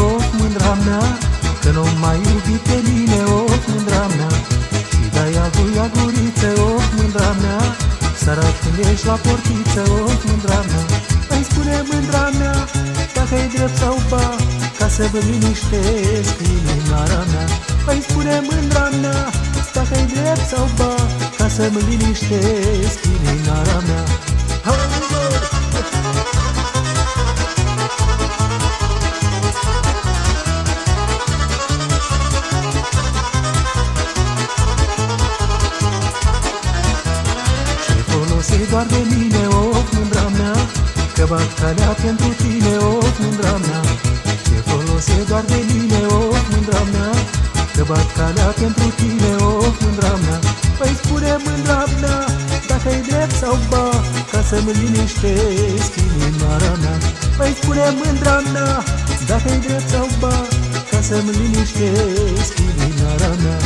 of, mândra mea, că nu mai iubi pe mine, of, mândra mea. Și de-aia voia guriță, of, mândra mea, seara când ești la portiță, of, mândra mea. Îmi spune mândra mea, dacă-i drept sau ba, ca să vă liniștesc inimioara mea. Îmi spune mândra mea, dacă-i drept sau ba, ca să-mi liniștesc inimioara mea. Ce doar de mine, of, mândra mea, că bat calea pentru tine, of, mândra mea. Ce folose doar de mine, of, mândra mea, că bat calea pentru tine, of, mândra mea. Păi spune mândra mea, dacă-i drept sau ba, ca să-mi liniștesc inimioara mea. Păi spune mândra mea, dacă-i drept sau ba, ca să-mi liniștesc inimioara mea.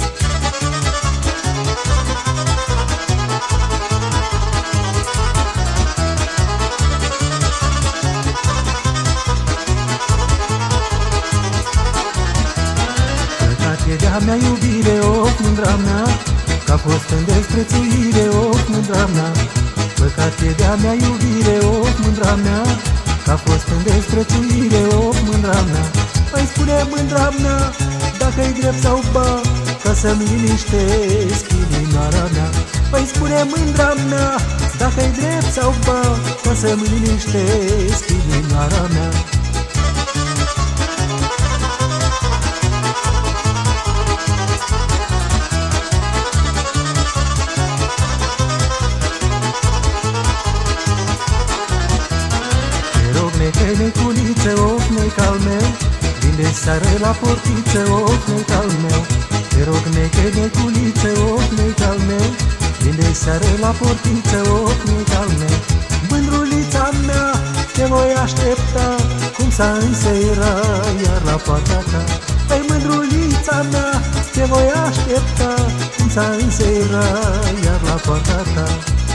E de-a mea iubire, of, mândra mea, că-a fost în desprețuire, of, mândra mea. Păcat e de-a mea iubire, of, mândra mea, că-a fost în desprețuire, of, mândra mea. Îmi spune mândra mea, dacă-i drept sau ba, ca să-mi liniștesc inimioara mea. Îmi spune mândra mea, dacă-i drept sau ba, ca să-mi liniștesc inimioara mea. Neculiță, of, nec al meu, vin de seară la portiță, of, nec al meu. Te rog, neculiță, of, nec al meu, vin de seară la portiță, of, nec al meu. Mândrulița mea, te voi aștepta, cum s-a însăira iar la poarta ta. Păi mândrulița mea, te voi aștepta, cum s-a însăira iar la poarta ta.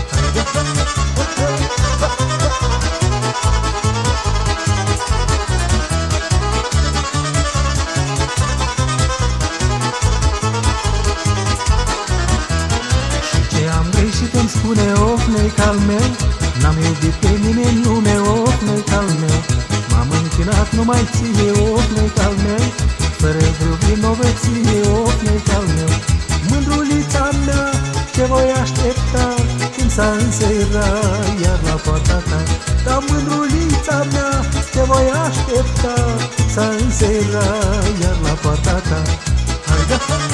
Și-mi spune, of, nec al meu, n-am iubit pe nimeni în lume, of, nec al meu. M-am închinat numai ție, of, nec al meu, fără vreo vinovăție, of, nec al meu. Mândrulița mea, te voi aștepta, când s-a însăira iar la poarta ta. Dar mândrulița mea, te voi aștepta, când s-a însăira iar la poarta ta. Hai, da!